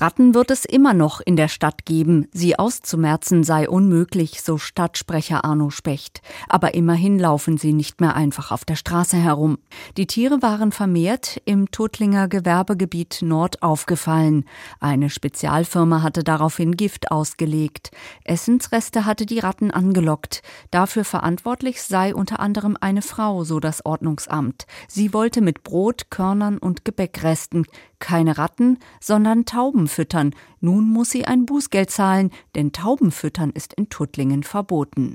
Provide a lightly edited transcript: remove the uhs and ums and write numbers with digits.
Ratten wird es immer noch in der Stadt geben. Sie auszumerzen sei unmöglich, so Stadtsprecher Arno Specht. Aber immerhin laufen sie nicht mehr einfach auf der Straße herum. Die Tiere waren vermehrt im Tuttlinger Gewerbegebiet Nord aufgefallen. Eine Spezialfirma hatte daraufhin Gift ausgelegt. Essensreste hatte die Ratten angelockt. Dafür verantwortlich sei unter anderem eine Frau, so das Ordnungsamt. Sie wollte mit Brot, Körnern und Gebäckresten keine Ratten, sondern Tauben füttern. Nun muss sie ein Bußgeld zahlen, denn Taubenfüttern ist in Tuttlingen verboten.